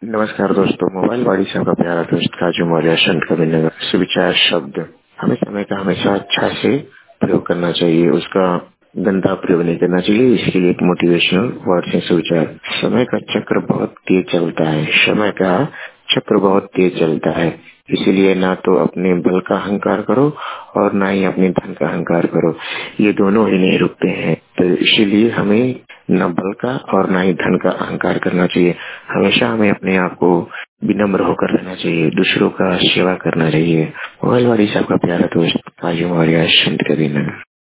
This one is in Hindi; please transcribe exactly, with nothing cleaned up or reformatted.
नमस्कार दोस्तों, मोबाइल वाणी से आपका प्यारा दोस्त काजू मौर्य संत कबीरनगर। सुविचार शब्द हमें समय का हमेशा अच्छा से प्रयोग करना चाहिए, उसका गंदा प्रयोग नहीं करना चाहिए। इसके लिए एक मोटिवेशनल वर्ड है सुविचार। समय का चक्र बहुत तेज चलता है, समय का चक्र बहुत तेज चलता है, इसीलिए ना तो अपने बल का अहंकार करो और ना ही अपने धन का अहंकार करो। ये दोनों ही नहीं रुकते हैं, तो इसीलिए हमें न बल का और ना ही धन का अहंकार करना चाहिए। हमेशा हमें अपने आप को विनम्र होकर रहना चाहिए, दूसरों का सेवा करना चाहिए। मोबाइल वाली साहब का प्यारा दोस्त काजू मौर्य संत कबीरनगर।